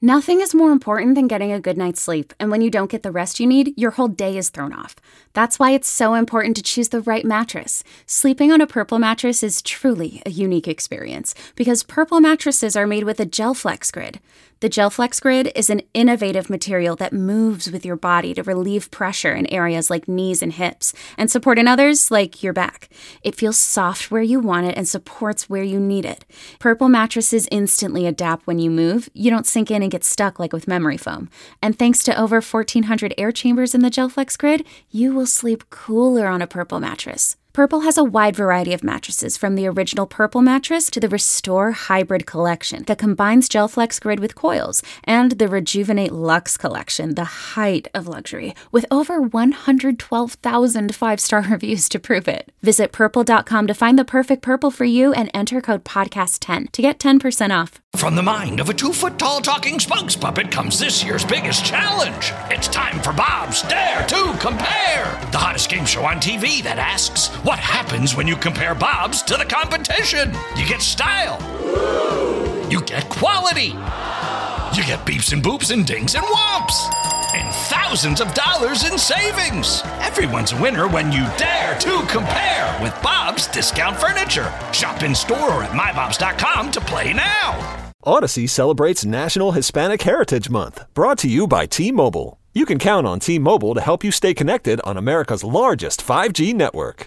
Nothing is more important than getting a good night's sleep, and when you don't get the rest you need, your whole day is thrown off. That's why it's so important to choose the right mattress. Sleeping on a Purple mattress is truly a unique experience, because Purple mattresses are made with a GelFlex Grid. The GelFlex Grid is an innovative material that moves with your body to relieve pressure in areas like knees and hips, and support in others like your back. It feels soft where you want it and supports where you need it. Purple mattresses instantly adapt when you move. You don't sink in and get stuck like with memory foam. And thanks to over 1,400 air chambers in the GelFlex Grid, you will sleep cooler on a Purple mattress. Purple has a wide variety of mattresses, from the original Purple mattress to the Restore Hybrid collection that combines GelFlex Grid with coils, and the Rejuvenate Luxe collection, the height of luxury, with over 112,000 five-star reviews to prove it. Visit purple.com to find the perfect Purple for you and enter code podcast10 to get 10% off. From the mind of a 2-foot-tall talking spokes puppet comes this year's biggest challenge. It's time for Bob's Dare to Compare, the hottest game show on TV that asks, what happens when you compare Bob's to the competition? You get style. You get quality. You get beeps and boops and dings and whomps. And thousands of dollars in savings. Everyone's a winner when you dare to compare with Bob's Discount Furniture. Shop in store or at mybobs.com to play now. Odyssey celebrates National Hispanic Heritage Month, brought to you by T-Mobile. You can count on T-Mobile to help you stay connected on America's largest 5G network.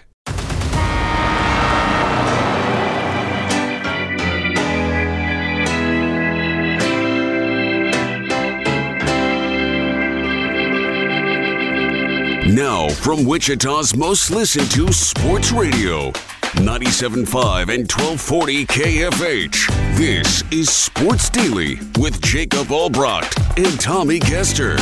Now, from Wichita's most listened to sports radio, 97.5 and 1240 KFH. This is Sports Daily with Jacob Albrecht and Tommy Kester.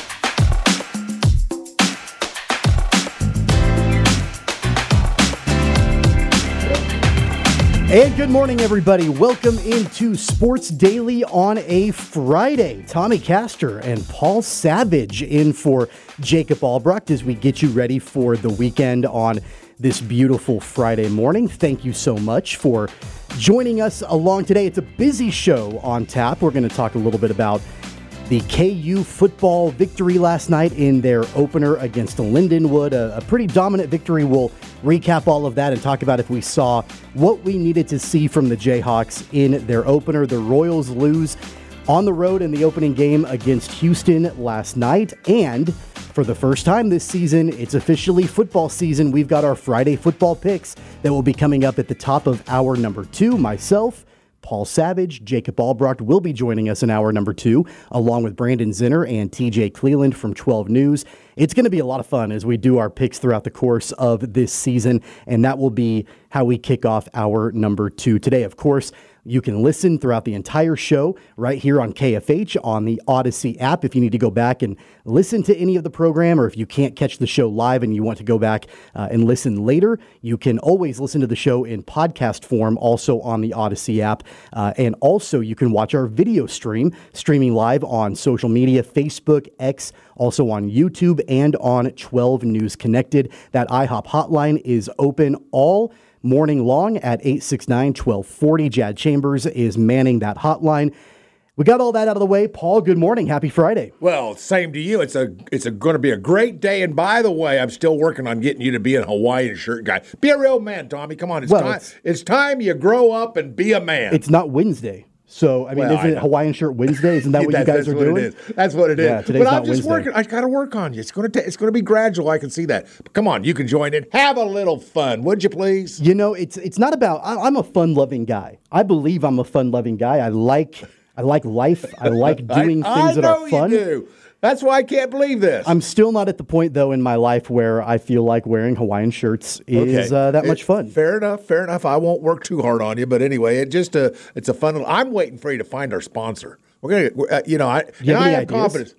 And good morning, everybody. Welcome into Sports Daily on a Friday. Tommy Kester and Paul Savage in for Jacob Albrecht as we get you ready for the weekend on this beautiful Friday morning. Thank you so much for joining us along today. It's a busy show on tap. We're going to talk a little bit about the KU football victory last night in their opener against Lindenwood, a pretty dominant victory. We'll recap all of that and talk about if we saw what we needed to see from the Jayhawks in their opener. The Royals lose on the road in the opening game against Houston last night. And for the first time this season, it's officially football season. We've got our Friday football picks that will be coming up at the top of hour number 2. Myself, Paul Savage, Jacob Albrecht will be joining us in hour number 2, along with Brandon Zinner and TJ Cleland from 12 News. It's going to be a lot of fun as we do our picks throughout the course of this season, and that will be how we kick off hour number 2 today. Of course, you can listen throughout the entire show right here on KFH on the Odyssey app. If you need to go back and listen to any of the program, or if you can't catch the show live and you want to go back and listen later, you can always listen to the show in podcast form also on the Odyssey app. And also you can watch our video streaming live on social media, Facebook, X, also on YouTube and on 12 News Connected. That IHOP hotline is open all morning long at 869-1240. Jad Chambers is manning that hotline. We got all that out of the way. Paul, good morning. Happy Friday. Well, same to you. It's going to be a great day. And by the way, I'm still working on getting you to be a Hawaiian shirt guy. Be a real man, Tommy. Come on. It's time you grow up and be a man. It's not Wednesday. So, I mean, isn't it Hawaiian Shirt Wednesday? Isn't that what you guys are doing? That's what it is. Yeah, today's but not I'm just Wednesday. working. I got to work on you. It's going to be gradual. I can see that. But come on, you can join in. Have a little fun, would you please? You know, it's not about. I'm a fun-loving guy. I believe I'm a fun-loving guy. I like life. I like doing things that are fun. You do. That's why I can't believe this. I'm still not at the point, though, in my life where I feel like wearing Hawaiian shirts is that much fun. Fair enough. I won't work too hard on you, but anyway, it's a fun little. I'm waiting for you to find our sponsor. We're gonna, Do you have any I have ideas? confidence.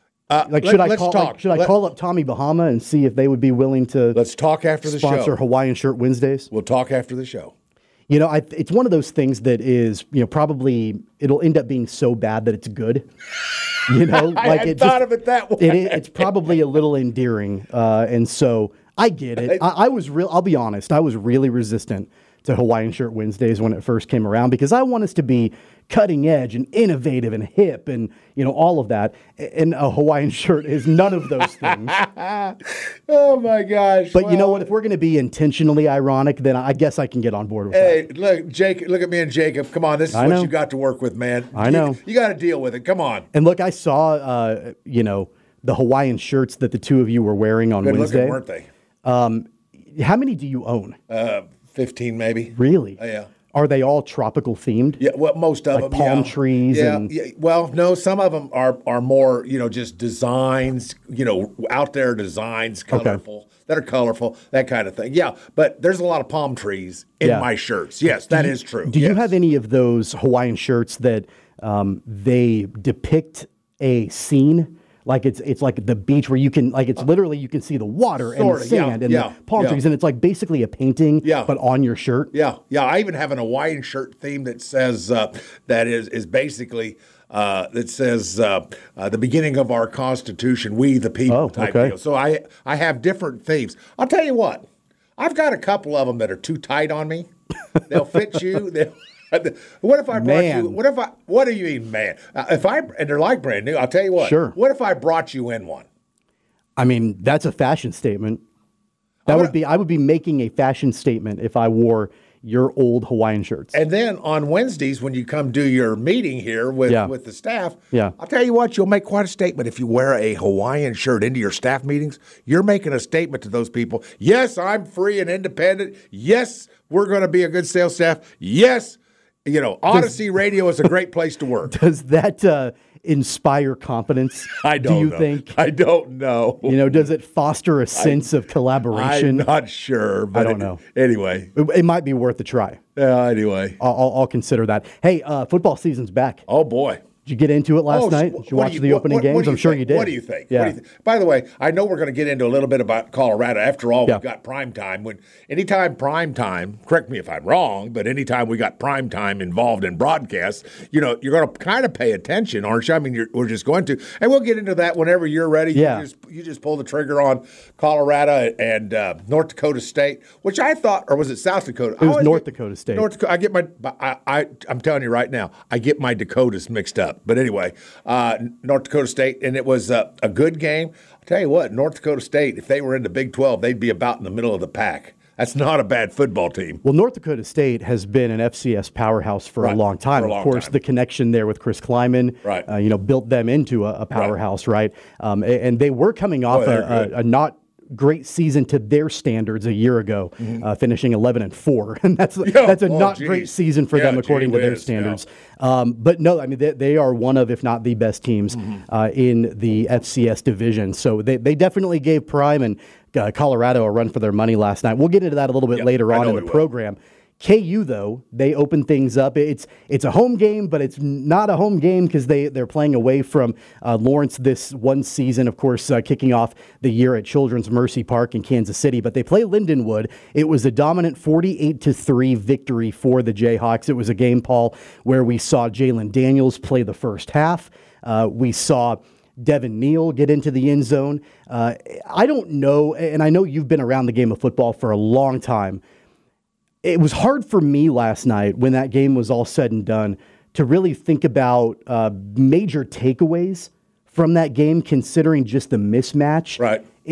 Should I call up Tommy Bahama and see if they would be willing to? Let's talk after the show. Sponsor Hawaiian Shirt Wednesdays. We'll talk after the show. You know, it's one of those things that is, probably it'll end up being so bad that it's good. You know, like I thought of it that way. It's probably a little endearing, and so I get it. I'll be honest, I was really resistant to Hawaiian Shirt Wednesdays when it first came around, because I want us to be cutting edge and innovative and hip and, all of that. And a Hawaiian shirt is none of those things. Oh, my gosh. But you know what? If we're going to be intentionally ironic, then I guess I can get on board with that. Hey, look, Jake, look at me and Jacob. Come on, this is what you got to work with, man. I know. You got to deal with it. Come on. And look, I saw, the Hawaiian shirts that the two of you were wearing on Wednesday. Good looking, weren't they? How many do you own? 15 maybe. Really? Yeah. Are they all tropical themed? Yeah, well, most of them. Palm trees? Yeah, well, no, some of them are more, just designs, out there designs, colorful, that are colorful, that kind of thing. Yeah, but there's a lot of palm trees in my shirts. Yes, that is true. Do you have any of those Hawaiian shirts that they depict a scene? Like it's like the beach where you can, it's literally you can see the water and the sand and the palm trees, and it's like basically a painting, but on your shirt. Yeah. I even have an Hawaiian shirt theme that says that is basically that says the beginning of our Constitution, we the people type deal. So I have different themes. I'll tell you what, I've got a couple of them that are too tight on me. They'll fit you. What if I brought you? What do you mean, man? And they're like brand new. I'll tell you what. Sure. What if I brought you in one? I mean, that's a fashion statement. I would be making a fashion statement if I wore your old Hawaiian shirts. And then on Wednesdays, when you come do your meeting here with the staff, I'll tell you what, you'll make quite a statement if you wear a Hawaiian shirt into your staff meetings. You're making a statement to those people. Yes, I'm free and independent. Yes, we're going to be a good sales staff. Yes. Odyssey Radio is a great place to work. Does that inspire confidence? I don't know. Do you think? I don't know. Does it foster a sense of collaboration? I'm not sure. But I don't know. Anyway. It might be worth a try. Anyway. I'll consider that. Hey, football season's back. Oh, boy. Did you get into it last night? Did you watch the opening games? I'm sure you did. What do you think? Yeah. By the way, I know we're going to get into a little bit about Colorado. After all, we've got prime time. Anytime prime time, correct me if I'm wrong, but anytime we got prime time involved in broadcasts, you're going to kind of pay attention, aren't you? I mean, we're just going to. And we'll get into that whenever you're ready. Yeah. You just pull the trigger on Colorado and North Dakota State, which I thought, or was it South Dakota? It was North Dakota State. North Dakota. I'm telling you right now, I get my Dakotas mixed up. But anyway, North Dakota State, and it was a good game. I'll tell you what, North Dakota State, if they were in the Big 12, they'd be about in the middle of the pack. That's not a bad football team. Well, North Dakota State has been an FCS powerhouse for a long time. Of course, the connection there with Chris Kleiman, built them into a powerhouse, right? And they were coming off a not great season to their standards a year ago, finishing 11-4, and that's a great season for them according to their standards. But no, I mean they are one of, if not the best teams in the FCS division. So they definitely gave Prime and Colorado a run for their money last night. We'll get into that a little bit later on in the program. KU, though, they open things up. It's a home game, but it's not a home game because they're playing away from Lawrence this one season, of course, kicking off the year at Children's Mercy Park in Kansas City. But they play Lindenwood. It was a dominant 48-3 victory for the Jayhawks. It was a game, Paul, where we saw Jalen Daniels play the first half. We saw Devin Neal get into the end zone. I don't know, and I know you've been around the game of football for a long time. It was hard for me last night when that game was all said and done to really think about major takeaways from that game, considering just the mismatch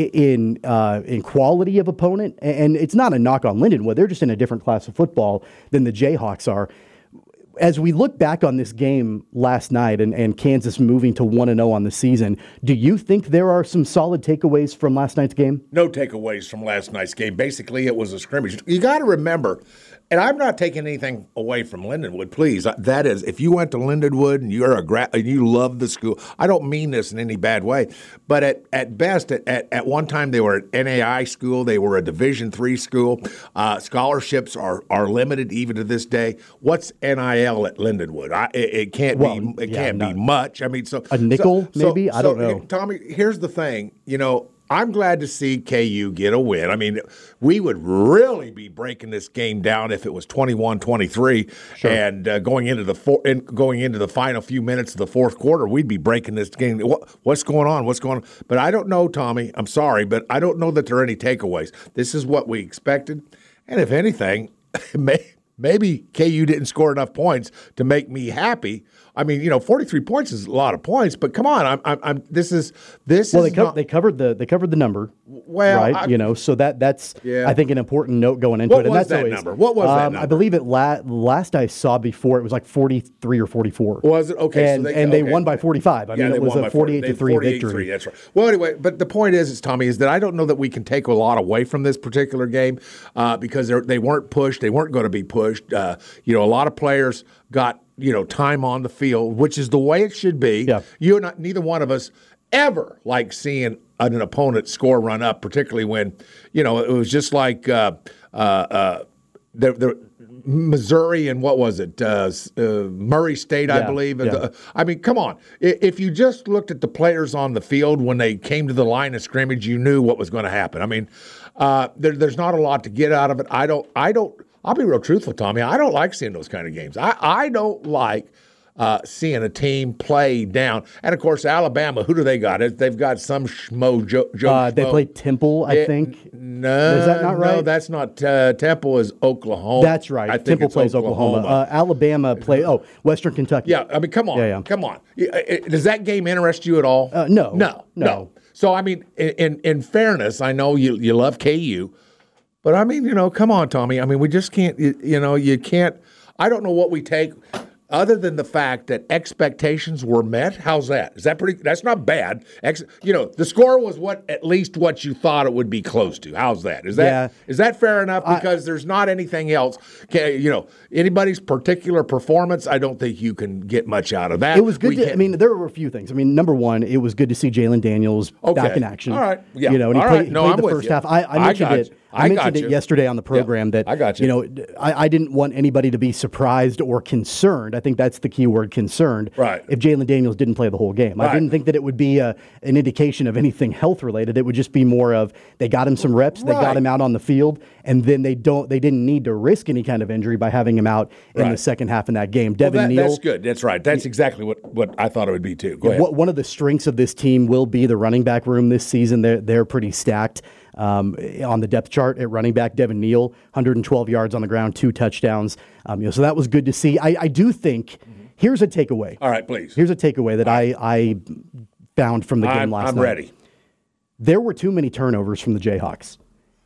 in quality of opponent. And it's not a knock on Lindenwood. They're just in a different class of football than the Jayhawks are. As we look back on this game last night and Kansas moving to 1-0 on the season, do you think there are some solid takeaways from last night's game? No takeaways from last night's game. Basically, it was a scrimmage. You got to remember, and I'm not taking anything away from Lindenwood, please. That is, if you went to Lindenwood and you love the school, I don't mean this in any bad way, but at best, at one time they were an NAI school, they were a Division III school. Scholarships are limited even to this day. What's NIL at Lindenwood? It can't be much. I mean, a nickel maybe. I don't know. Tommy, here's the thing. I'm glad to see KU get a win. I mean, we would really be breaking this game down if it was 21-23, and going into the final few minutes of the fourth quarter, we'd be breaking this game. What's going on? What's going on? But I don't know, Tommy. I'm sorry, but I don't know that there are any takeaways. This is what we expected, and if anything, maybe KU didn't score enough points to make me happy. I mean, 43 points is a lot of points, but come on, They covered the number. Well, right, so that's I think an important note going into what it. Was and that's that number? What was that number? I believe it last I saw before it was like 43 or 44. Was it okay? And they won by 45. I mean, it was a 48-3 victory. That's right. Well, anyway, but the point is, Tommy, is that I don't know that we can take a lot away from this particular game because they weren't pushed. They weren't going to be pushed. A lot of players got time on the field, which is the way it should be. Yeah. Neither one of us ever like seeing an opponent score run up, particularly when it was just like the Missouri and what was it, Murray State, I believe. Yeah. I mean, come on. If you just looked at the players on the field when they came to the line of scrimmage, you knew what was going to happen. I mean, there's not a lot to get out of it. I'll be real truthful, Tommy. I don't like seeing those kind of games. I don't like seeing a team play down. And, of course, Alabama, who do they got? They've got some schmo, Joe Schmo. They played Temple, I think. No. Is that not right? No, that's not. Temple is Oklahoma. That's right. I think Temple plays Oklahoma. Alabama play, Western Kentucky. Yeah, I mean, come on. Yeah. Come on. Does that game interest you at all? No. So, I mean, in fairness, I know you love KU. But, I mean, come on, Tommy. I mean, we just can't, you can't. I don't know what we take other than the fact that expectations were met. How's that? Is that pretty? That's not bad. The score was at least what you thought it would be close to. How's that? Is that fair enough? Because there's not anything else. Anybody's particular performance, I don't think you can get much out of that. It was good. There were a few things. I mean, number one, it was good to see Jalen Daniels back in action. All right. Yeah. And he played the first half. I mentioned it. I mentioned it yesterday on the program that I got you. I didn't want anybody to be surprised or concerned. I think that's the key word, concerned. Right. If Jalen Daniels didn't play the whole game, I didn't think that it would be an indication of anything health related. It would just be more of they got him some reps, they got him out on the field, and then they didn't need to risk any kind of injury by having him out in the second half in that game. Devin Neal. That's good. That's right. That's exactly what I thought it would be too. Go ahead. One of the strengths of this team will be the running back room this season. They're pretty stacked. On the depth chart at running back, Devin Neal, 112 yards on the ground, 2 touchdowns. So that was good to see. I do think, here's a takeaway. All right, please. Here's a takeaway that I found from the game last night. I'm ready. There were too many turnovers from the Jayhawks,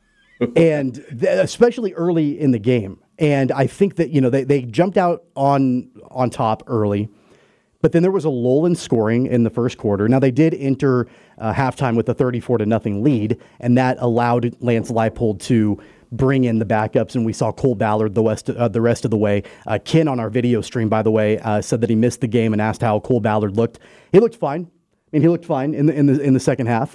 and especially early in the game. And I think that they jumped out on top early. But then there was a lull in scoring in the first quarter. Now, they did enter halftime with a 34-0 lead, and that allowed Lance Leipold to bring in the backups, and we saw Cole Ballard the rest of the way. Ken on our video stream, by the way, said that he missed the game and asked how Cole Ballard looked. He looked fine. He looked fine in the second half.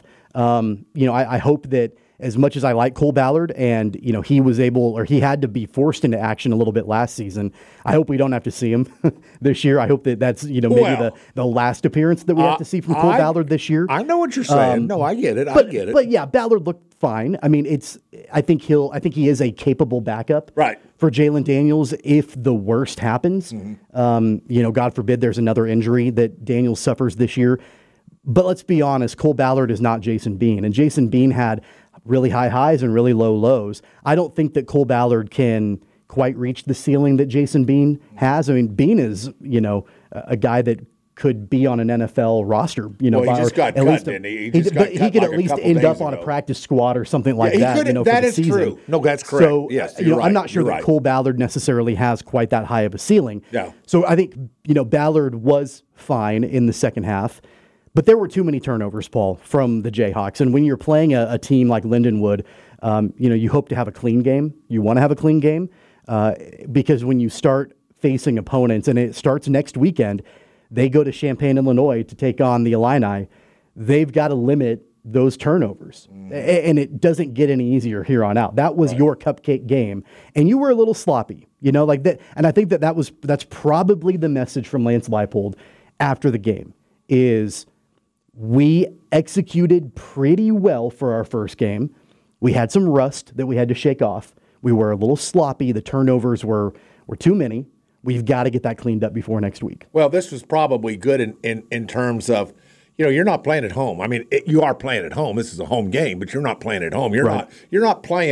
I hope that as much as I like Cole Ballard and, he had to be forced into action a little bit last season, I hope we don't have to see him this year. I hope that's, maybe the last appearance that we have to see from Cole Ballard this year. I know what you're saying. No, I get it. But yeah, Ballard looked fine. I mean, I think he is a capable backup for Jalen Daniels if the worst happens. Mm-hmm. God forbid there's another injury that Daniels suffers this year. But let's be honest, Cole Ballard is not Jason Bean. And Jason Bean had really high highs and really low lows. I don't think that Cole Ballard can quite reach the ceiling that Jason Bean has. I mean, Bean is, a guy that could be on an NFL roster. He just got cut, didn't he? He could at least end up on a practice squad or something like that. That is true. No, that's correct. So, yes, I'm not sure that Cole Ballard necessarily has quite that high of a ceiling. Yeah. So I think, Ballard was fine in the second half. But there were too many turnovers, Paul, from the Jayhawks. And when you're playing a team like Lindenwood, you hope to have a clean game. You want to have a clean game because when you start facing opponents, and it starts next weekend, they go to Champaign, Illinois to take on the Illini. They've got to limit those turnovers. And it doesn't get any easier here on out. That was your cupcake game. And you were a little sloppy, like that. And I think that's probably the message from Lance Leipold after the game is we executed pretty well for our first game. We had some rust that we had to shake off. We were a little sloppy. The turnovers were too many. We've got to get that cleaned up before next week. Well, this was probably good in terms of, you're not playing at home. I mean, you are playing at home. This is a home game, but you're not playing at home. You're not playing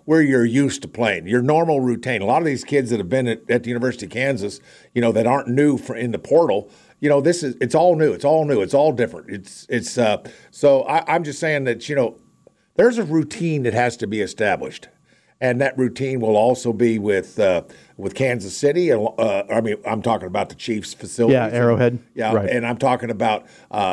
where you're used to playing, your normal routine. A lot of these kids that have been at the University of Kansas, that aren't new in the portal, it's all new. It's all new. It's all different. So I'm just saying that, there's a routine that has to be established. And that routine will also be with Kansas City. I'm talking about the Chiefs' facility. Yeah, Arrowhead. Yeah, right. And I'm talking about,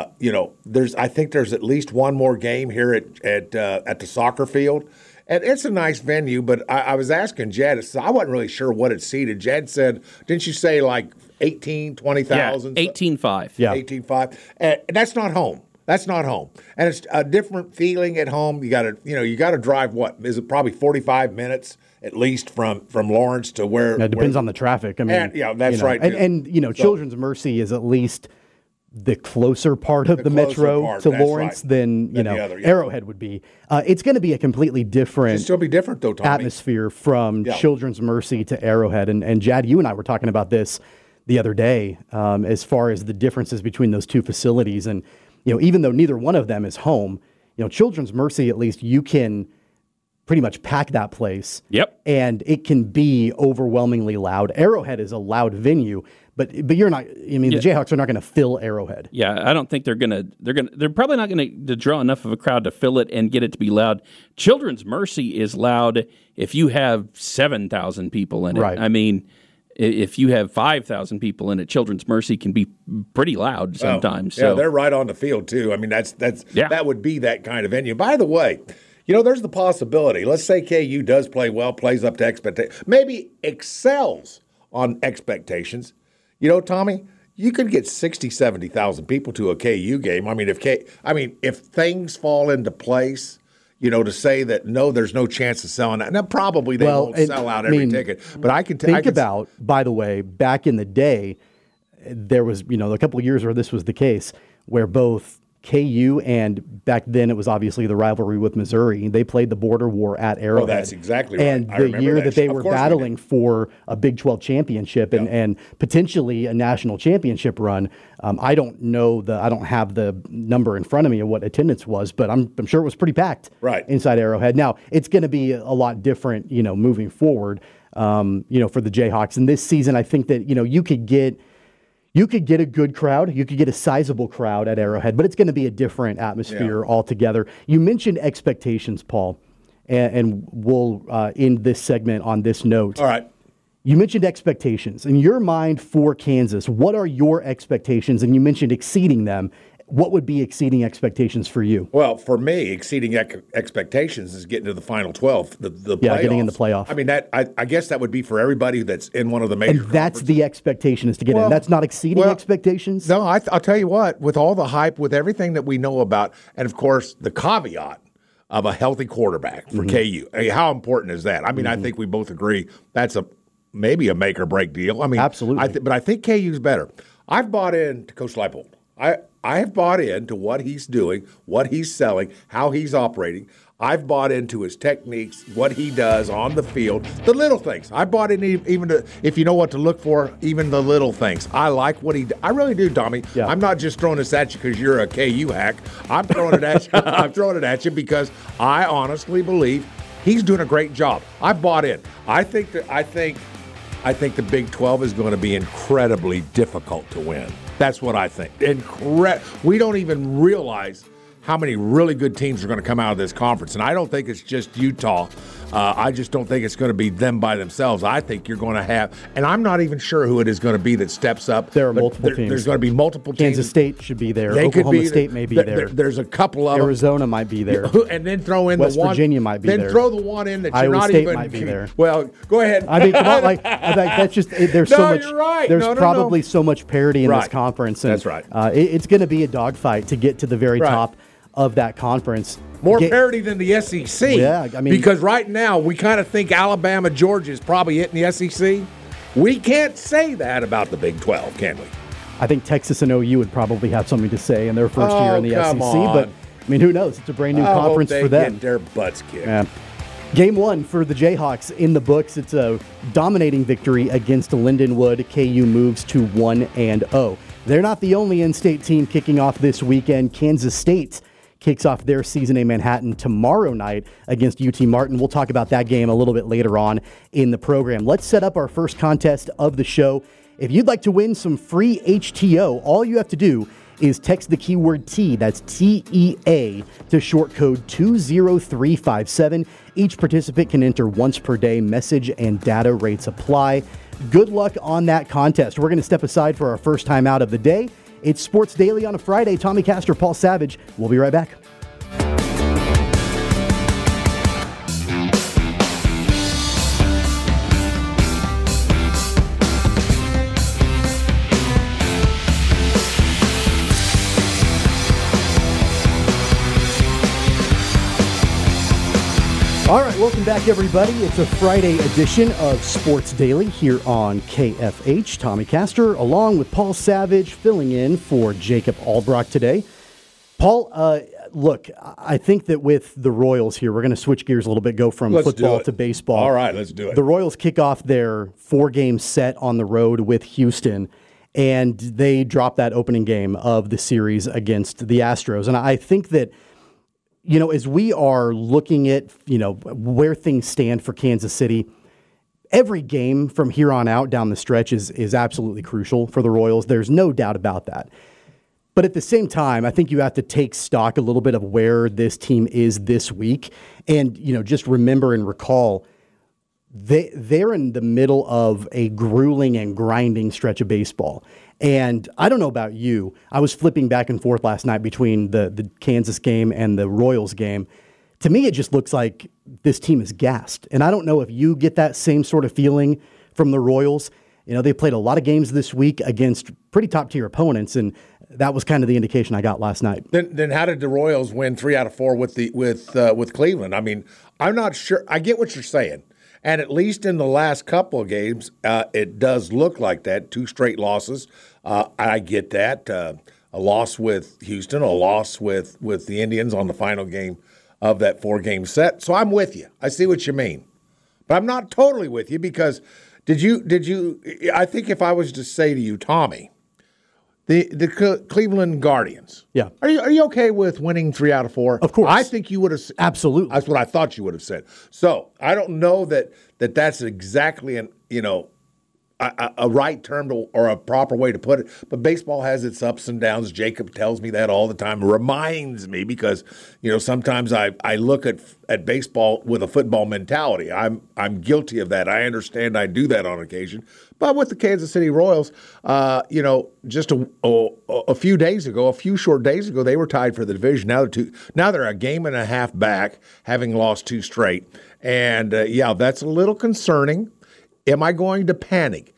I think there's at least one more game here at the soccer field. And it's a nice venue, but I was asking Jed, I wasn't really sure what it seated. Jed said, didn't you say like 18, 20,000? Yeah, 18.5. Yeah. 18.5. And that's not home. That's not home. And it's a different feeling at home. You got to drive, what? Is it probably 45 minutes at least from Lawrence to where? It depends on the traffic. I mean, that's right. And Children's Mercy is at least the closer part of the metro to Lawrence than Arrowhead would be. It's going to be a completely different. It'll still be different though, Tommy. Atmosphere from Children's Mercy to Arrowhead. And Jad, you and I were talking about this the other day as far as the differences between those two facilities. And even though neither one of them is home, Children's Mercy, at least you can pretty much pack that place. Yep. And it can be overwhelmingly loud. Arrowhead is a loud venue, but you're not. I mean, the Jayhawks are not going to fill Arrowhead. Yeah, I don't think they're probably not going to draw enough of a crowd to fill it and get it to be loud. Children's Mercy is loud if you have 7,000 people in it. Right. I mean, if you have 5,000 people in it, Children's Mercy can be pretty loud sometimes. Yeah, they're right on the field too. I mean, that would be that kind of venue. By the way, there's the possibility. Let's say KU does play well, plays up to expectations, maybe excels on expectations. Tommy, you could get 60, 70,000 people to a KU game. I mean, if things fall into place. To say that, no, there's no chance of selling that. Now, probably they won't sell out every ticket. But I can think about, by the way, back in the day, there was, a couple of years where this was the case, where both KU and back then it was obviously the rivalry with Missouri. They played the border war at Arrowhead. Oh, that's exactly right. And the year that they were battling for a Big 12 championship and potentially a national championship run, I don't have the number in front of me of what attendance was, but I'm sure it was pretty packed inside Arrowhead. Now, it's going to be a lot different, moving forward, for the Jayhawks. And this season, I think that, you could get a good crowd. You could get a sizable crowd at Arrowhead, but it's going to be a different atmosphere altogether. You mentioned expectations, Paul, and we'll end this segment on this note. All right. You mentioned expectations. In your mind for Kansas, what are your expectations? And you mentioned exceeding them. What would be exceeding expectations for you? Well, for me, exceeding expectations is getting to the Final 12, the playoffs. Getting in the playoff. I mean, I guess that would be for everybody that's in one of the major And that's the expectation, is to get in. That's not exceeding expectations? No, I'll tell you what, with all the hype, with everything that we know about, and of course, the caveat of a healthy quarterback for KU. I mean, how important is that? I mean, I think we both agree that's maybe a make or break deal. I mean, absolutely. But I think KU's better. I've bought into Coach Leipold. I have bought into what he's doing, what he's selling, how he's operating. I've bought into his techniques, what he does on the field, the little things. I bought in even if you know what to look for, even the little things. I like what he does. I really do, Tommy. Yeah. I'm not just throwing this at you because you're a KU hack. I'm throwing it at you. I'm throwing it at you because I honestly believe he's doing a great job. I bought in. I think the Big 12 is going to be incredibly difficult to win. That's what I think. We don't even realize how many really good teams are going to come out of this conference. And I don't think it's just Utah. I just don't think it's going to be them by themselves. I think you're going to have, and I'm not even sure who it is going to be that steps up. There are multiple teams. There's going to be multiple teams. Kansas State should be there. Oklahoma State may be there. There's a couple of Arizona might be there. And then throw in West the one. Virginia might be there. Then throw the one in that Iowa you're not State even. might be there. Well, go ahead. I mean, come on, that's just there's so much. You're right. There's probably so much parity in this conference. And, that's right. It's going to be a dogfight to get to the very top of that conference. More parity than the SEC. Yeah, I mean, because right now we kind of think Alabama, Georgia is probably it in the SEC. We can't say that about the Big 12, can we? I think Texas and OU would probably have something to say in their first year in the SEC. On. But I mean, who knows? It's a brand new conference for them. Get their butts kicked. Yeah. Game one for the Jayhawks in the books. It's a dominating victory against Lindenwood. KU moves to 1-0. They're not the only in-state team kicking off this weekend. Kansas State kicks off their season in Manhattan tomorrow night against UT Martin. We'll talk about that game a little bit later on in the program. Let's set up our first contest of the show. If you'd like to win some free HTO, all you have to do is text the keyword T, that's TEA, to short code 20357. Each participant can enter once per day. Message and data rates apply. Good luck on that contest. We're going to step aside for our first time out of the day. It's Sports Daily on a Friday. Tommy Castor, Paul Savage. We'll be right back. All right, welcome back, everybody. It's a Friday edition of Sports Daily here on KFH. Tommy Castor, along with Paul Savage, filling in for Jacob Albrock today. Paul, look, I think that with the Royals here, we're going to switch gears a little bit, go from football to baseball. All right, let's do it. The Royals kick off their 4-game set on the road with Houston, and they drop that opening game of the series against the Astros. And I think that, you know, as we are looking at, you know, where things stand for Kansas City, every game from here on out down the stretch is absolutely crucial for the Royals. There's no doubt about that. But at the same time, I think you have to take stock a little bit of where this team is this week and, you know, just remember and recall they're in the middle of a grueling and grinding stretch of baseball. And I don't know about you. I was flipping back and forth last night between the Kansas game and the Royals game. To me, it just looks like this team is gassed. And I don't know if you get that same sort of feeling from the Royals. You know, they played a lot of games this week against pretty top-tier opponents, and that was kind of the indication I got last night. Then how did the Royals win 3 out of 4 with Cleveland? I mean, I'm not sure. I get what you're saying. And at least in the last couple of games, it does look like that. 2 straight losses. I get that. A loss with Houston, a loss with the Indians on the final game of that 4-game set. So I'm with you. I see what you mean. But I'm not totally with you because did you I think if I was to say to you, Tommy, the Cleveland Guardians. Yeah. Are you okay with winning 3 out of 4? Of course. I think you would have. Absolutely. That's what I thought you would have said. So I don't know that's exactly a right term or a proper way to put it. But baseball has its ups and downs. Jacob tells me that all the time. Reminds me because, you know, sometimes I look at baseball with a football mentality. I'm guilty of that. I understand I do that on occasion. But with the Kansas City Royals, you know, just a few short days ago, they were tied for the division. Now they're a game and a half back, having lost 2 straight. And, yeah, that's a little concerning. Am I going to panic?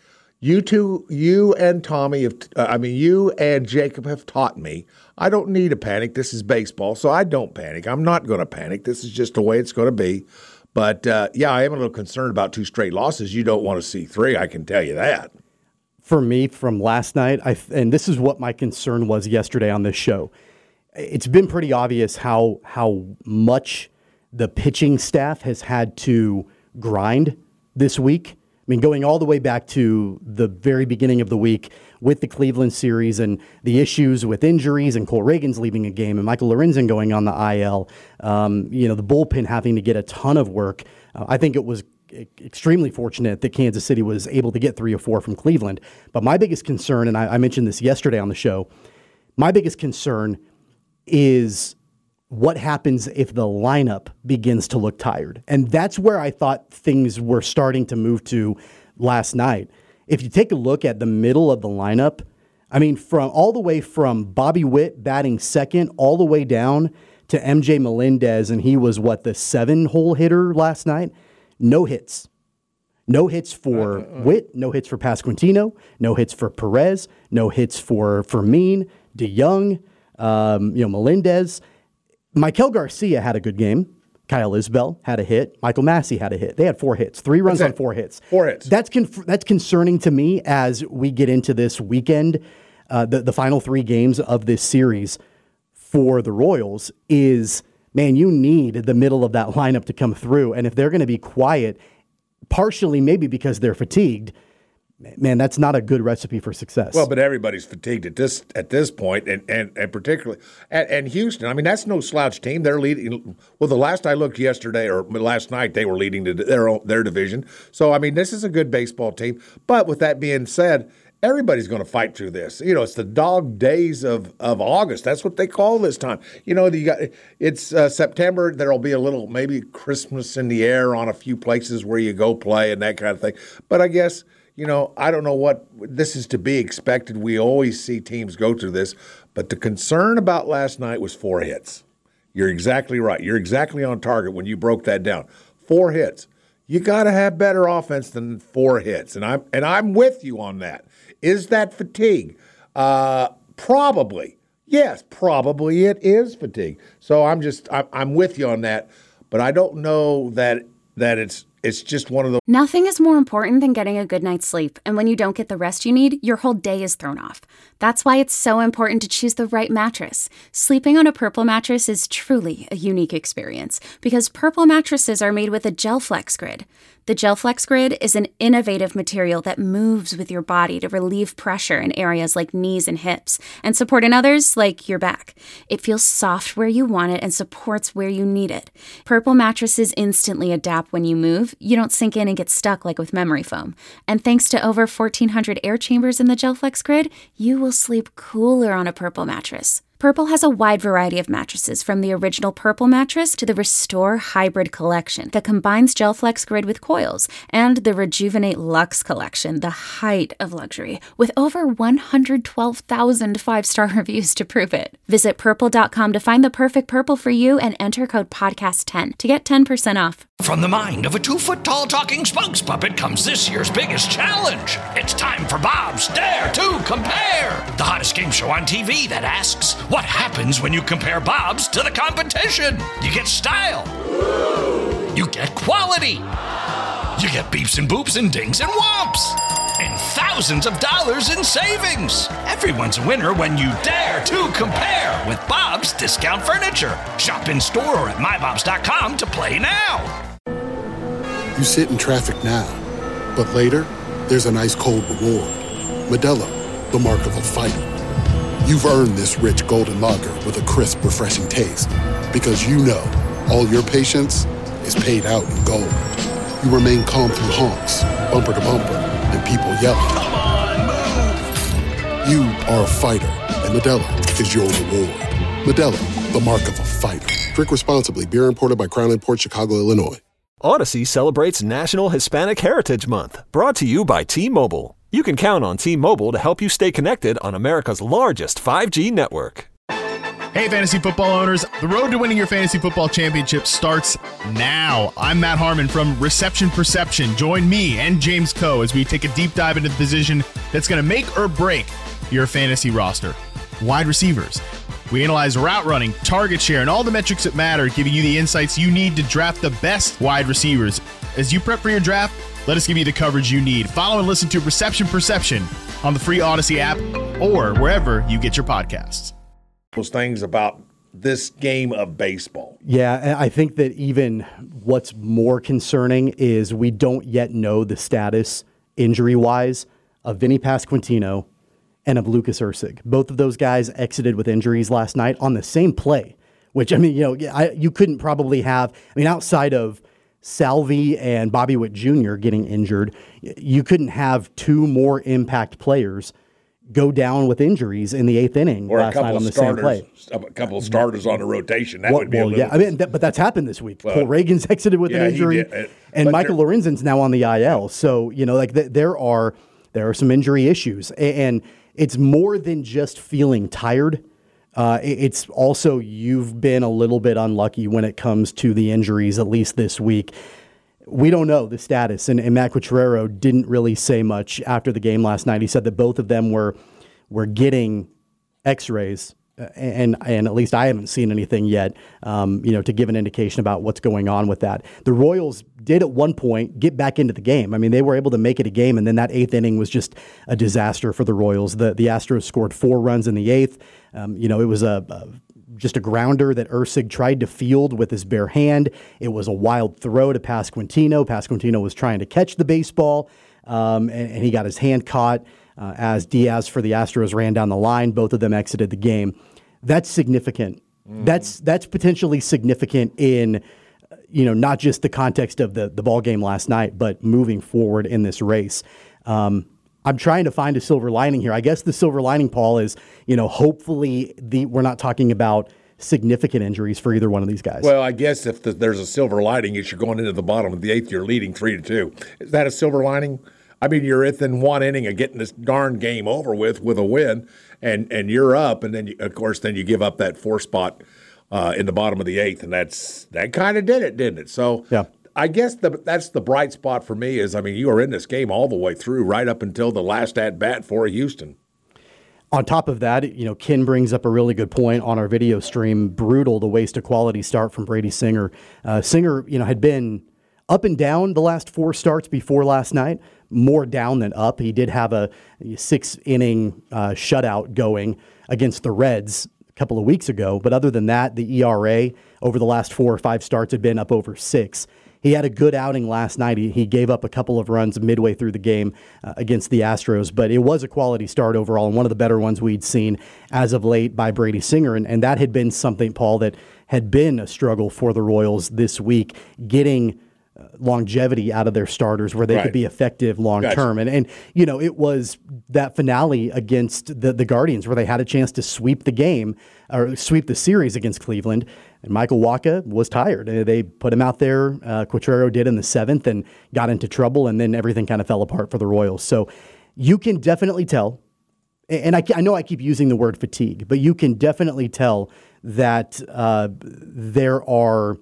You and Tommy, you and Jacob have taught me I don't need to panic. This is baseball, so I don't panic. I'm not going to panic. This is just the way it's going to be. But, yeah, I am a little concerned about 2 straight losses. You don't want to see 3, I can tell you that. For me, from last night, and this is what my concern was yesterday on this show, it's been pretty obvious how much the pitching staff has had to grind this week. I mean, going all the way back to the very beginning of the week with the Cleveland series and the issues with injuries and Cole Reagan's leaving a game and Michael Lorenzen going on the IL, you know, the bullpen having to get a ton of work. I think it was extremely fortunate that Kansas City was able to get 3 or 4 from Cleveland. But my biggest concern, and I mentioned this yesterday on the show, my biggest concern is what happens if the lineup begins to look tired? And that's where I thought things were starting to move to last night. If you take a look at the middle of the lineup, I mean, all the way from Bobby Witt batting second all the way down to MJ Melendez, and he was, the 7-hole hitter last night? No hits. No hits for Witt, no hits for Pasquantino, no hits for Perez, no hits for Fermin, DeYoung, Melendez. Michael Garcia had a good game. Kyle Isbell had a hit. Michael Massey had a hit. They had 4 hits, 3 runs on 4 hits. 4 hits. That's concerning to me as we get into this weekend. The final 3 games of this series for the Royals is, man, you need the middle of that lineup to come through. And if they're going to be quiet, partially maybe because they're fatigued, man, that's not a good recipe for success. Well, but everybody's fatigued at this point, and particularly and Houston. I mean, that's no slouch team. They're leading. Well, the last I looked yesterday or last night, they were leading to their division. So I mean, this is a good baseball team. But with that being said, everybody's going to fight through this. You know, it's the dog days of August. That's what they call this time. You know, it's September. There'll be a little maybe Christmas in the air on a few places where you go play and that kind of thing. But I guess, you know, I don't know what this is to be expected. We always see teams go through this. But the concern about last night was 4 hits. You're exactly right. You're exactly on target when you broke that down. 4 hits. You got to have better offense than 4 hits. And I'm with you on that. Is that fatigue? Probably. Yes, probably it is fatigue. So I'm with you on that. But I don't know that it's just one of those. Nothing is more important than getting a good night's sleep, and when you don't get the rest you need, your whole day is thrown off. That's why it's so important to choose the right mattress. Sleeping on a Purple mattress is truly a unique experience because Purple mattresses are made with a GelFlex Grid. The GelFlex Grid is an innovative material that moves with your body to relieve pressure in areas like knees and hips and support in others like your back. It feels soft where you want it and supports where you need it. Purple mattresses instantly adapt when you move. You don't sink in and get stuck like with memory foam. And thanks to over 1,400 air chambers in the GelFlex Grid, you will sleep cooler on a Purple mattress. Purple has a wide variety of mattresses, from the original Purple mattress to the Restore Hybrid collection that combines GelFlex Grid with coils, and the Rejuvenate Luxe collection, the height of luxury, with over 112,000 5-star reviews to prove it. Visit purple.com to find the perfect Purple for you and enter code podcast10 to get 10% off. From the mind of a 2-foot-tall talking spokes puppet comes this year's biggest challenge. It's time for Bob's Dare to Compare, the hottest game show on TV that asks, what happens when you compare Bob's to the competition? You get style. You get quality. You get beeps and boops and dings and whomps. And thousands of dollars in savings. Everyone's a winner when you dare to compare with Bob's Discount Furniture. Shop in store or at mybobs.com to play now. You sit in traffic now, but later, there's an ice-cold reward. Modelo, the mark of a fighter. You've earned this rich golden lager with a crisp, refreshing taste. Because you know, all your patience is paid out in gold. You remain calm through honks, bumper to bumper, and people yelling. Come on, move! You are a fighter, and Modelo is your reward. Modelo, the mark of a fighter. Drink responsibly. Beer imported by Crown Imports, Chicago, Illinois. Odyssey celebrates National Hispanic Heritage Month, brought to you by T-Mobile. You can count on T-Mobile to help you stay connected on America's largest 5G network. Hey, fantasy football owners. The road to winning your fantasy football championship starts now. I'm Matt Harmon from Reception Perception. Join me and James Coe as we take a deep dive into the position that's going to make or break your fantasy roster. Wide receivers. We analyze route running, target share, and all the metrics that matter, giving you the insights you need to draft the best wide receivers. As you prep for your draft, let us give you the coverage you need. Follow and listen to Reception Perception on the free Odyssey app or wherever you get your podcasts. Those things about this game of baseball. Yeah, I think that even what's more concerning is we don't yet know the status, injury-wise, of Vinny Pasquantino and of Lucas Erceg. Both of those guys exited with injuries last night on the same play, which, I mean, you couldn't probably have, outside of Salvi and Bobby Witt Jr. getting injured, you couldn't have 2 more impact players go down with injuries in the 8th inning or last night on the same play. A couple of starters on the rotation. That would be a little... Yeah, but that's happened this week. Cole Reagan's exited with an injury, and Michael Lorenzen's now on the IL. So, there are some injury issues, and it's more than just feeling tired. It's also you've been a little bit unlucky when it comes to the injuries, at least this week. We don't know the status, and Matt Quattrero didn't really say much after the game last night. He said that both of them were getting X-rays, and at least I haven't seen anything yet, to give an indication about what's going on with that. The Royals did at one point get back into the game. I mean, they were able to make it a game, and then that 8th inning was just a disaster for the Royals. The Astros scored 4 runs in the 8th. It was just a grounder that Erceg tried to field with his bare hand. It was a wild throw to Pasquantino. Pasquantino was trying to catch the baseball. and he got his hand caught as Diaz for the Astros ran down the line. Both of them exited the game. That's significant. That's potentially significant in not just the context of the ball game last night, but moving forward in this race. I'm trying to find a silver lining here. I guess the silver lining, Paul, is hopefully we're not talking about significant injuries for either one of these guys. Well, I guess if there's a silver lining, is you're going into the bottom of the eighth, you're leading 3-2. Is that a silver lining? I mean, you're within one inning of getting this darn game over with a win, and you're up, and then you give up that 4 spot in the bottom of the eighth, and that kind of did it, didn't it? So yeah. I guess that's the bright spot for me is, you are in this game all the way through, right up until the last at-bat for Houston. On top of that, Ken brings up a really good point on our video stream. Brutal, the waste of quality start from Brady Singer. Singer, had been up and down the last 4 starts before last night, more down than up. He did have a 6-inning shutout going against the Reds a couple of weeks ago. But other than that, the ERA over the last 4 or 5 starts had been up over 6. He had a good outing last night. He gave up a couple of runs midway through the game against the Astros, but it was a quality start overall and one of the better ones we'd seen as of late by Brady Singer. And that had been something, Paul, that had been a struggle for the Royals this week, getting longevity out of their starters where they could be effective long term. And it was that finale against the Guardians where they had a chance to sweep the game or sweep the series against Cleveland. And Michael Wacha was tired. They put him out there. Quatrero did in the 7th and got into trouble, and then everything kind of fell apart for the Royals. So you can definitely tell, and I know I keep using the word fatigue, but you can definitely tell that there are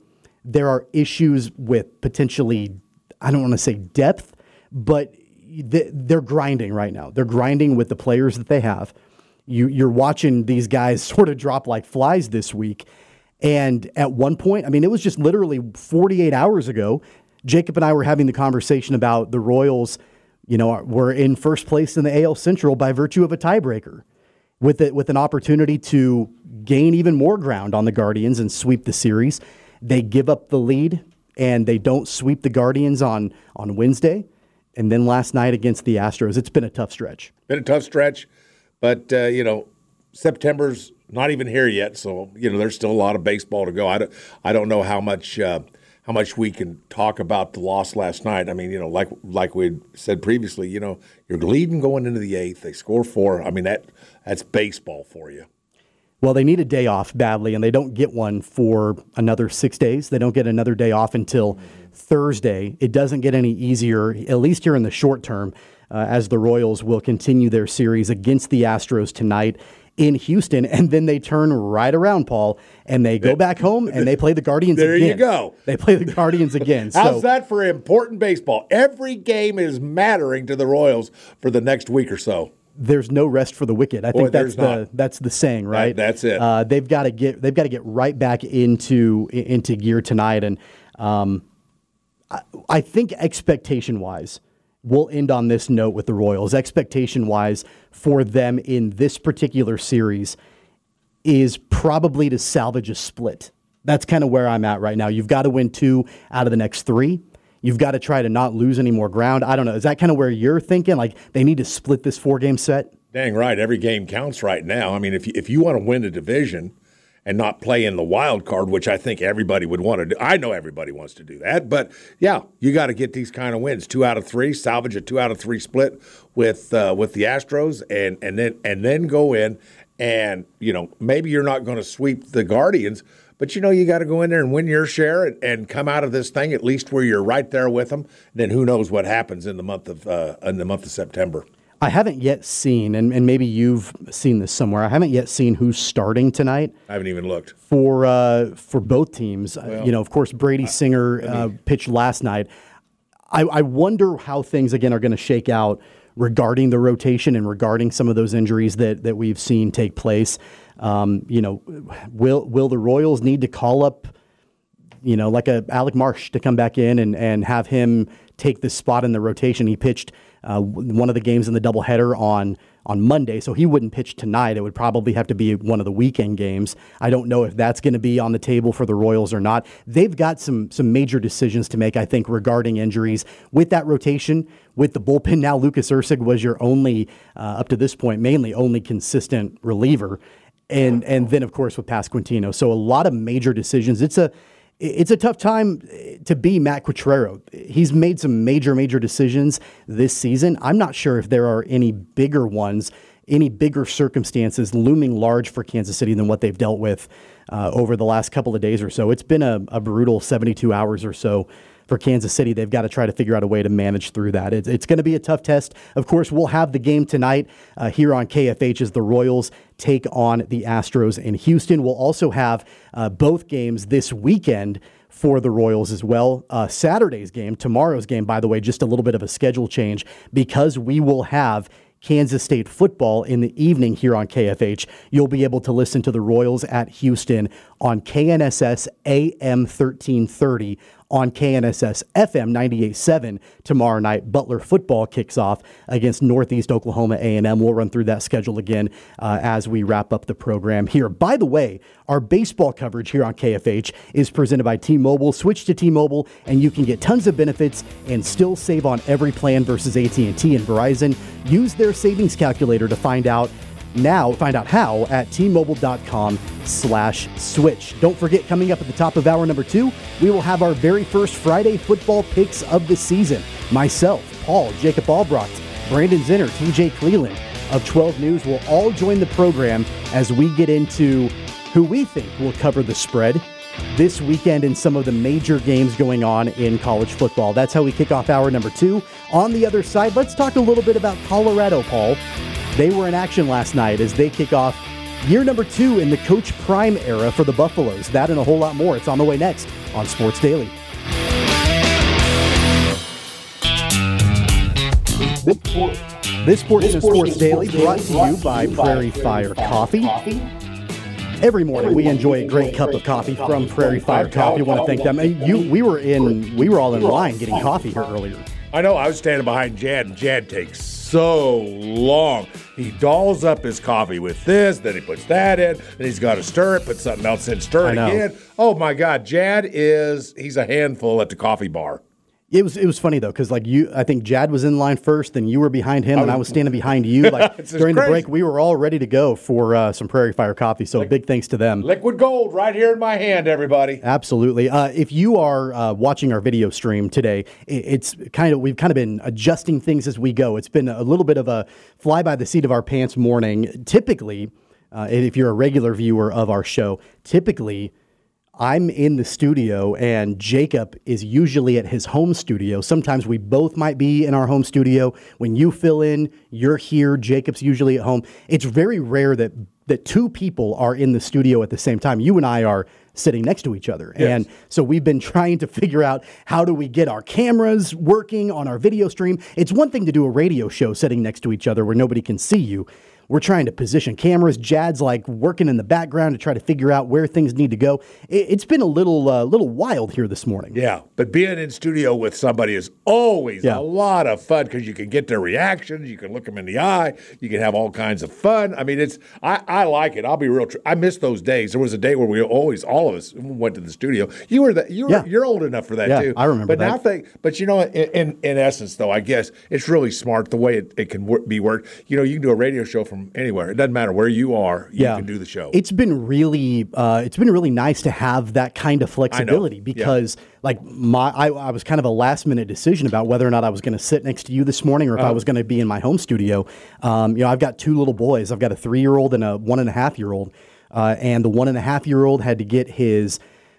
issues with potentially, I don't want to say depth, but they're grinding right now. They're grinding with the players that they have. You're watching these guys sort of drop like flies this week. And at one point, it was just literally 48 hours ago, Jacob and I were having the conversation about the Royals, were in first place in the AL Central by virtue of a tiebreaker with an opportunity to gain even more ground on the Guardians and sweep the series. They give up the lead, and they don't sweep the Guardians on Wednesday. And then last night against the Astros, it's been a tough stretch. But, September's not even here yet, so, there's still a lot of baseball to go. I don't know how much we can talk about the loss last night. Like we said previously, you're leading going into the 8th. They score 4. That's baseball for you. Well, they need a day off badly, and they don't get one for another 6 days. They don't get another day off until Thursday. It doesn't get any easier, at least here in the short term, as the Royals will continue their series against the Astros tonight in Houston, and then they turn right around, Paul, and they go back home, and they play the Guardians again. There you go. They play the Guardians again. How's that for important baseball? Every game is mattering to the Royals for the next week or so. There's no rest for the wicked. I think that's the saying, right? That's it. They've got to get right back into gear tonight, and I think expectation-wise, we'll end on this note with the Royals. Expectation-wise for them in this particular series is probably to salvage a split. That's kind of where I'm at right now. You've got to win 2 out of the next 3. You've got to try to not lose any more ground. I don't know. Is that kind of where you're thinking? Like they need to split this 4-game set? Dang right. Every game counts right now. If you want to win a division and not play in the wild card, which I think everybody would want to do. I know everybody wants to do that. But, yeah, you got to get these kind of wins. 2 out of 3, salvage a 2 out of 3 split with the Astros and then go in and, maybe you're not going to sweep the Guardians, but, you got to go in there and win your share and come out of this thing at least where you're right there with them. Then who knows what happens in the month of September. I haven't yet seen, and maybe you've seen this somewhere, I haven't yet seen who's starting tonight. I haven't even looked. For both teams. Well, of course, Brady Singer pitched last night. I wonder how things, again, are going to shake out regarding the rotation and regarding some of those injuries that we've seen take place. Will the Royals need to call up, like a Alec Marsh to come back in and have him take this spot in the rotation? He pitched one of the games in the doubleheader on Monday, so he wouldn't pitch tonight. It would probably have to be one of the weekend games. I don't know if that's going to be on the table for the Royals or not. They've got some major decisions to make, I think, regarding injuries. With that rotation, with the bullpen now, Lucas Erceg was your only, up to this point, mainly only consistent reliever. And then, of course, with Pasquantino. So a lot of major decisions. It's a tough time to be Matt Quatrero. He's made some major decisions this season. I'm not sure if there are any bigger ones, any bigger circumstances looming large for Kansas City than what they've dealt with over the last couple of days or so. It's been a brutal 72 hours or so for Kansas City. They've got to try to figure out a way to manage through that. It's going to be a tough test. Of course, we'll have the game tonight here on KFH as the Royals take on the Astros in Houston. We'll also have both games this weekend for the Royals as well. Saturday's game, tomorrow's game, by the way, just a little bit of a schedule change because we will have Kansas State football in the evening here on KFH. You'll be able to listen to the Royals at Houston on KNSS AM 1330, on KNSS FM 98.7 tomorrow night. Butler football kicks off against Northeast Oklahoma A&M. We'll run through that schedule again as we wrap up the program here. By the way, our baseball coverage here on KFH is presented by T-Mobile. Switch to T-Mobile and you can get tons of benefits and still save on every plan versus AT&T and Verizon. Use their savings calculator to find out how at T-Mobile.com/switch. Don't forget, coming up at the top of hour number 2, we will have our very first Friday football picks of the season. Myself, Paul, Jacob Albrecht, Brandon Zinner, TJ Cleland of 12 News will all join the program as we get into who we think will cover the spread this weekend in some of the major games going on in college football. That's how we kick off hour number 2. On the other side, let's talk a little bit about Colorado, Paul. They were in action last night as they kick off year number 2 in the Coach Prime era for the Buffaloes. That and a whole lot more. It's on the way next on Sports Daily. This portion of Sports Daily brought to you by Prairie Fire Coffee. Every morning we enjoy a great cup of coffee from Prairie Fire Coffee. I want to thank them. We were all in line getting coffee here earlier. I know. I was standing behind Jad, and Jad takes so long. He dolls up his coffee with this, then he puts that in, then he's got to stir it, put something else in, stir it again. Oh, my God. he's a handful at the coffee bar. It was funny, though, because I think Jad was in line first, then you were behind him, and I was standing behind you. During the break, we were all ready to go for some Prairie Fire Coffee, so big thanks to them. Liquid gold right here in my hand, everybody. Absolutely. If you are watching our video stream today, we've kind of been adjusting things as we go. It's been a little bit of a fly by the seat of our pants morning. Typically, if you're a regular viewer of our show, typically I'm in the studio and Jacob is usually at his home studio. Sometimes we both might be in our home studio. When you fill in, you're here. Jacob's usually at home. It's very rare that two people are in the studio at the same time. You and I are sitting next to each other. Yes. And so we've been trying to figure out how do we get our cameras working on our video stream. It's one thing to do a radio show sitting next to each other where nobody can see you. We're trying to position cameras. Jad's working in the background to try to figure out where things need to go. It's been a little wild here this morning. Yeah, but being in studio with somebody is always a lot of fun because you can get their reactions. You can look them in the eye. You can have all kinds of fun. I mean, I like it. I'll be real. I miss those days. There was a day where we always, all of us, went to the studio. You're old enough for that too. I remember that. But in essence, though, I guess it's really smart the way it can be worked. You can do a radio show from anywhere. It doesn't matter where you are. You can do the show. It's been really nice to have that kind of flexibility because I was kind of a last minute decision about whether or not I was going to sit next to you this morning or if I was going to be in my home studio. I've got two little boys. I've got a 3-year-old and a 1.5-year-old. And the 1.5-year-old had to get his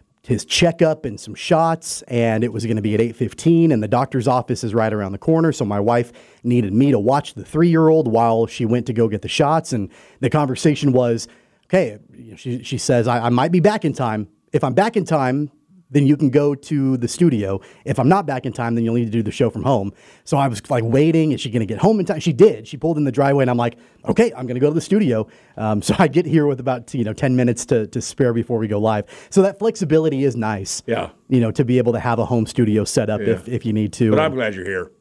checkup and some shots, and it was going to be at 8:15, and the doctor's office is right around the corner, so my wife needed me to watch the 3-year-old while she went to go get the shots, and the conversation was, okay, she says, I might be back in time. If I'm back in time, then you can go to the studio. If I'm not back in time, then you'll need to do the show from home. So I was waiting, is she going to get home in time? She did. She pulled in the driveway, and I'm like, okay, I'm going to go to the studio. So I get here with about 10 minutes to spare before we go live. So that flexibility is nice. Yeah. To be able to have a home studio set up if you need to. But I'm glad you're here.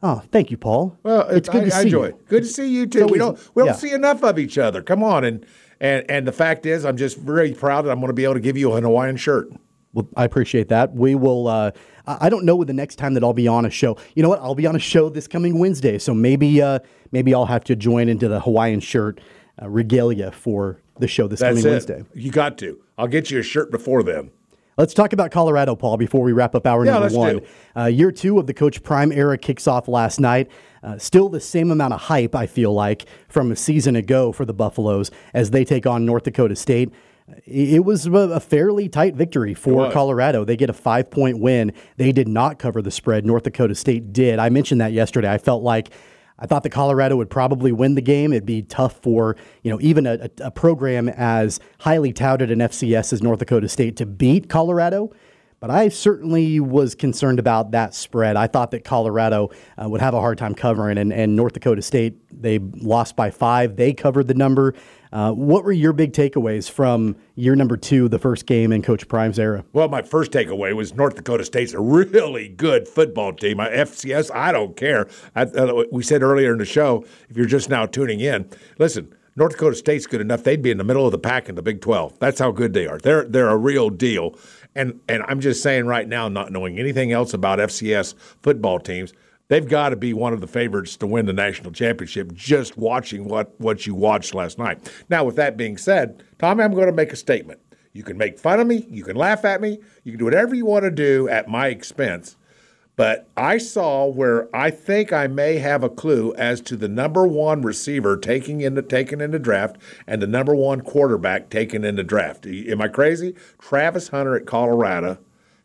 Oh, thank you, Paul. Well, it's good to see enjoy you. it. Good to see you too. We don't yeah. see enough of each other. Come on, and the fact is, I'm just very proud that I'm going to be able to give you an Hawaiian shirt. Well, I appreciate that. We will. I don't know the next time that I'll be on a show. You know what? I'll be on a show this coming Wednesday, so maybe I'll have to join into the Hawaiian shirt regalia for the show this coming Wednesday. You got to. I'll get you a shirt before then. Let's talk about Colorado, Paul, before we wrap up hour number one. Year 2 of the Coach Prime era kicks off last night. Still the same amount of hype, I feel like, from a season ago for the Buffaloes as they take on North Dakota State. It was a fairly tight victory for Colorado. They get a 5-point win. They did not cover the spread. North Dakota State did. I mentioned that yesterday. I thought that Colorado would probably win the game. It'd be tough for, even a program as highly touted in FCS as North Dakota State to beat Colorado. But I certainly was concerned about that spread. I thought that Colorado would have a hard time covering, and North Dakota State, they lost by 5. They covered the number. What were your big takeaways from year number 2, the first game in Coach Prime's era? Well, my first takeaway was North Dakota State's a really good football team. FCS, I don't care. We said earlier in the show, if you're just now tuning in, listen, North Dakota State's good enough. They'd be in the middle of the pack in the Big 12. That's how good they are. They're a real deal. And I'm just saying right now, not knowing anything else about FCS football teams, they've got to be one of the favorites to win the national championship just watching what you watched last night. Now, with that being said, Tommy, I'm going to make a statement. You can make fun of me. You can laugh at me. You can do whatever you want to do at my expense. But I saw where I think I may have a clue as to the number 1 receiver taken in the draft and the number 1 quarterback taken in the draft. Am I crazy? Travis Hunter at Colorado.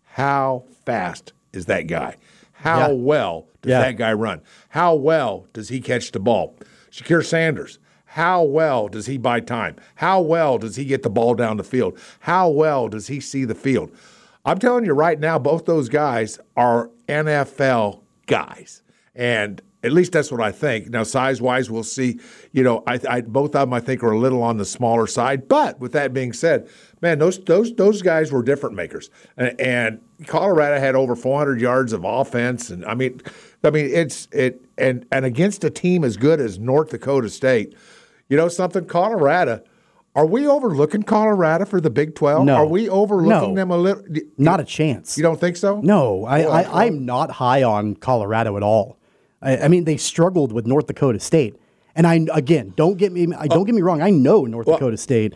How fast is that guy? How well does that guy run? How well does he catch the ball? Shakir Sanders. How well does he buy time? How well does he get the ball down the field? How well does he see the field? I'm telling you right now, both those guys are NFL guys. And at least that's what I think. Now, size-wise, we'll see. Both of them, I think, are a little on the smaller side. But with that being said, man, those guys were difference makers. And Colorado had over 400 yards of offense. And I mean, and against a team as good as North Dakota State, something, Colorado. Are we overlooking Colorado for the Big 12? No. Are we overlooking them a little? Not a chance. You don't think so? No, I'm not high on Colorado at all. I mean, they struggled with North Dakota State. And don't get me wrong. I know North Dakota State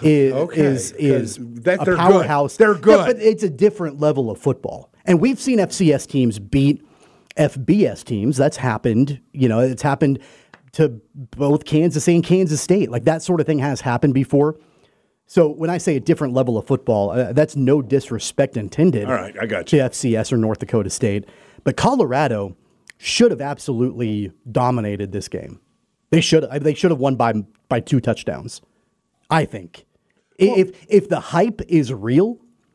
is a powerhouse. They're good. Yeah, but it's a different level of football. And we've seen FCS teams beat FBS teams. That's happened. It's happened to both Kansas and Kansas State. Like, that sort of thing has happened before. So when I say a different level of football, that's no disrespect intended. All right, I got you. To FCS or North Dakota State. But Colorado should have absolutely dominated this game. They should have won by 2 touchdowns, I think. Well, if the hype is real,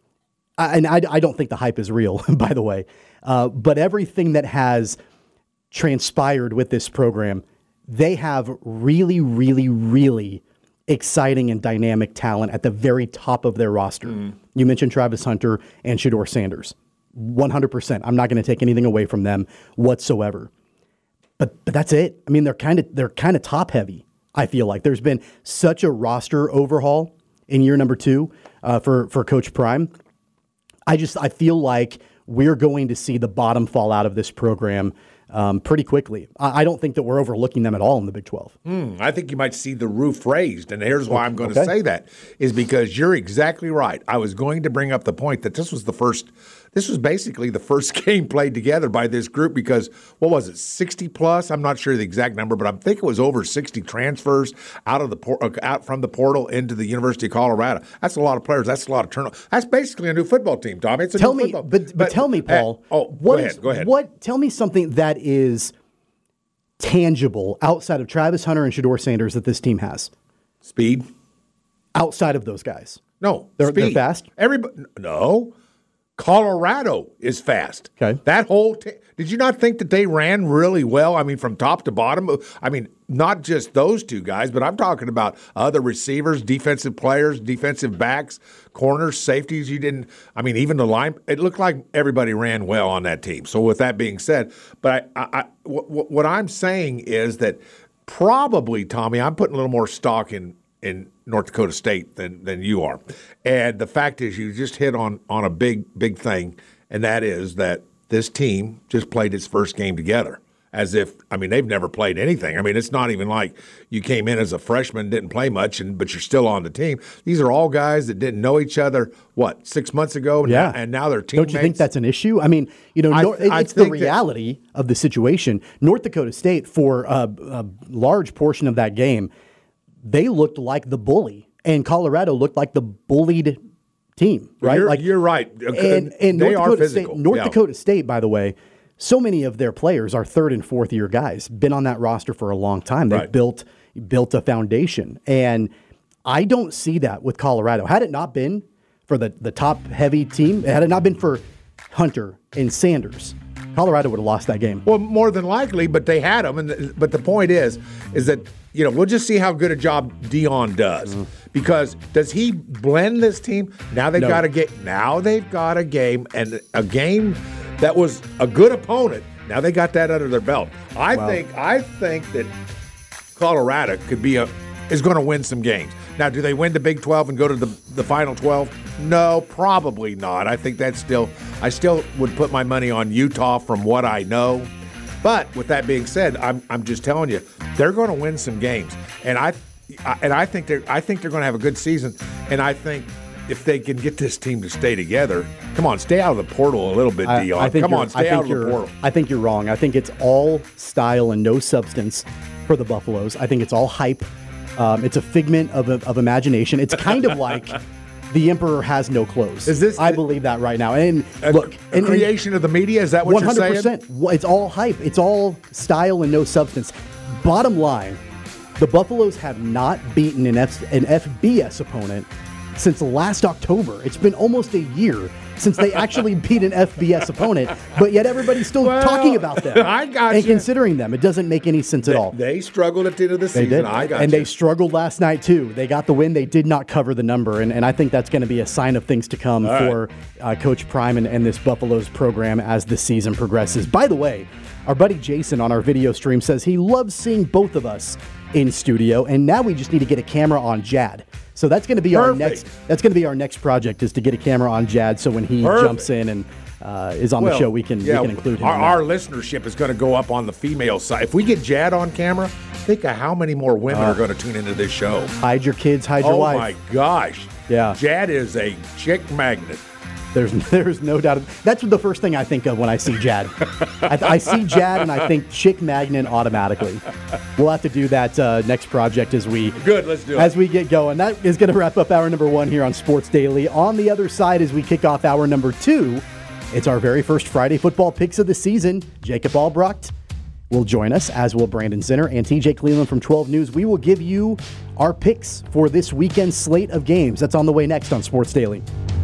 and I don't think the hype is real, by the way, but everything that has transpired with this program, they have really, really, really exciting and dynamic talent at the very top of their roster. You mentioned Travis Hunter and Shedeur Sanders. 100%. I'm not going to take anything away from them whatsoever. But that's it. I mean, they're kind of top heavy. I feel like there's been such a roster overhaul in year number 2 for Coach Prime. I feel like we're going to see the bottom fall out of this program pretty quickly. I don't think that we're overlooking them at all in the Big 12. I think you might see the roof raised, and here's why I'm going to say that, is because you're exactly right. I was going to bring up the point that this was basically the first game played together by this group because, what was it, 60 plus? I'm not sure the exact number, but I think it was over 60 transfers out from the portal into the University of Colorado. That's a lot of players. That's a lot of turnover. That's basically a new football team, Tommy. It's a new football. But tell me, Paul. Go ahead. Tell me something that is tangible outside of Travis Hunter and Shedeur Sanders that this team has. Speed. Outside of those guys. No, they're fast. No. Colorado is fast. Okay. That whole did you not think that they ran really well? I mean, from top to bottom. I mean, not just those two guys, but I'm talking about other receivers, defensive players, defensive backs, corners, safeties. Even the line. It looked like everybody ran well on that team. So with that being said, but what I'm saying is that probably, Tommy, I'm putting a little more stock in North Dakota State than you are. And the fact is you just hit on a big thing, and that is that this team just played its first game together as if, they've never played anything. It's not even like you came in as a freshman, didn't play much, but you're still on the team. These are all guys that didn't know each other, 6 months ago? Yeah. And now they're teammates. Don't you think that's an issue? It's the reality of the situation. North Dakota State, for a large portion of that game, they looked like the bully, and Colorado looked like the bullied team, right? You're right. And they are physical. North Dakota State, by the way, so many of their players are third and fourth year guys, been on that roster for a long time. They've built a foundation, and I don't see that with Colorado. Had it not been for the top heavy team, had it not been for Hunter and Sanders, Colorado would have lost that game. Well, more than likely, but they had them. But the point is that we'll just see how good a job Dion does. Mm-hmm. Because does he blend this team? Now they've got a game. Now they've got a game, and a game that was a good opponent. Now they got that under their belt. I think that Colorado is going to win some games. Now, do they win the Big 12 and go to the Final 12? No, probably not. I think I still would put my money on Utah from what I know. But with that being said, I'm just telling you, they're going to win some games, and I think they're going to have a good season. And I think if they can get this team to stay together, come on, stay out of the portal a little bit, Dion. Stay out of the portal. I think you're wrong. I think it's all style and no substance for the Buffaloes. I think it's all hype. It's a figment of imagination. It's kind of like the emperor has no clothes. I believe that right now. And look, creation of the media, is that what 100%, you're saying? 100%. It's all hype. It's all style and no substance. Bottom line, the Buffaloes have not beaten an FBS opponent since last October. It's been almost a year since they actually beat an FBS opponent, but yet everybody's still talking about them and considering them. It doesn't make any sense at all. They struggled at the end of the season. They did. They struggled last night, too. They got the win. They did not cover the number, and I think that's going to be a sign of things to come for Coach Prime and this Buffaloes program as the season progresses. By the way, our buddy Jason on our video stream says he loves seeing both of us in studio, and now we just need to get a camera on Jad. So that's going to be our next. That's going to be our next project, is to get a camera on Jad. So when he jumps in and is on the show, we can include him. Our listenership is going to go up on the female side. If we get Jad on camera, think of how many more women are going to tune into this show. Hide your kids, hide your wife. Oh my gosh! Yeah, Jad is a chick magnet. There's no doubt. That's the first thing I think of when I see Jad. I see Jad and I think chick magnet automatically. We'll have to do that next project as we let's do it. As we get going. That is going to wrap up hour number 1 here on Sports Daily. On the other side, as we kick off hour number 2, it's our very first Friday football picks of the season. Jacob Albrecht will join us, as will Brandon Zinner and TJ Cleveland from 12 News. We will give you our picks for this weekend's slate of games. That's on the way next on Sports Daily.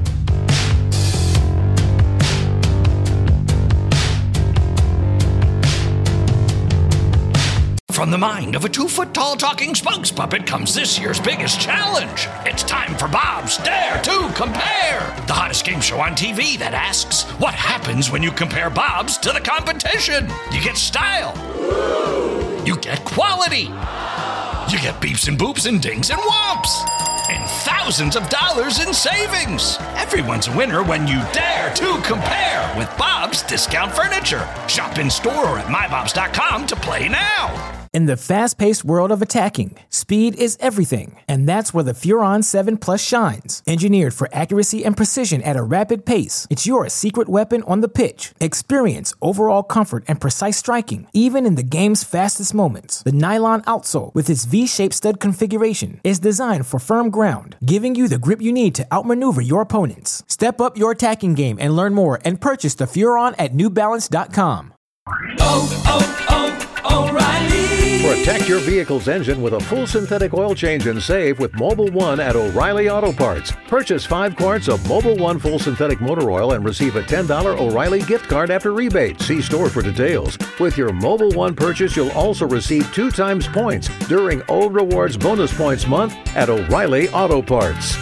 From the mind of a 2-foot-tall talking spokes puppet comes this year's biggest challenge. It's time for Bob's Dare to Compare, the hottest game show on TV that asks, what happens when you compare Bob's to the competition? You get style. You get quality. You get beeps and boops and dings and whomps. And thousands of dollars in savings. Everyone's a winner when you dare to compare with Bob's Discount Furniture. Shop in store or at mybobs.com to play now. In the fast-paced world of attacking, speed is everything, and that's where the Furon 7 Plus shines. Engineered for accuracy and precision at a rapid pace, it's your secret weapon on the pitch. Experience overall comfort and precise striking, even in the game's fastest moments. The nylon outsole, with its V-shaped stud configuration, is designed for firm ground, giving you the grip you need to outmaneuver your opponents. Step up your attacking game and learn more and purchase the Furon at NewBalance.com. O'Reilly. Protect your vehicle's engine with a full synthetic oil change and save with Mobil 1 at O'Reilly Auto Parts. Purchase 5 quarts of Mobil 1 full synthetic motor oil and receive a $10 O'Reilly gift card after rebate. See store for details. With your Mobil 1 purchase, you'll also receive 2 times points during O Rewards Bonus Points Month at O'Reilly Auto Parts.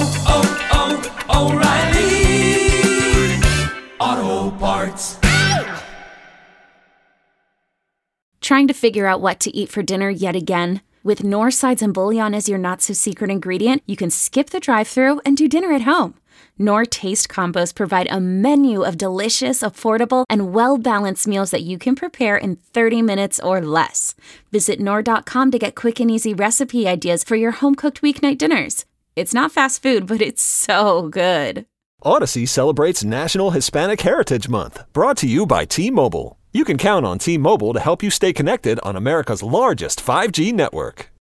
O'Reilly Auto Parts. Trying to figure out what to eat for dinner yet again? With Knorr sides and bouillon as your not-so-secret ingredient, you can skip the drive-thru and do dinner at home. Knorr Taste Combos provide a menu of delicious, affordable, and well-balanced meals that you can prepare in 30 minutes or less. Visit Knorr.com to get quick and easy recipe ideas for your home-cooked weeknight dinners. It's not fast food, but it's so good. Odyssey celebrates National Hispanic Heritage Month, brought to you by T-Mobile. You can count on T-Mobile to help you stay connected on America's largest 5G network.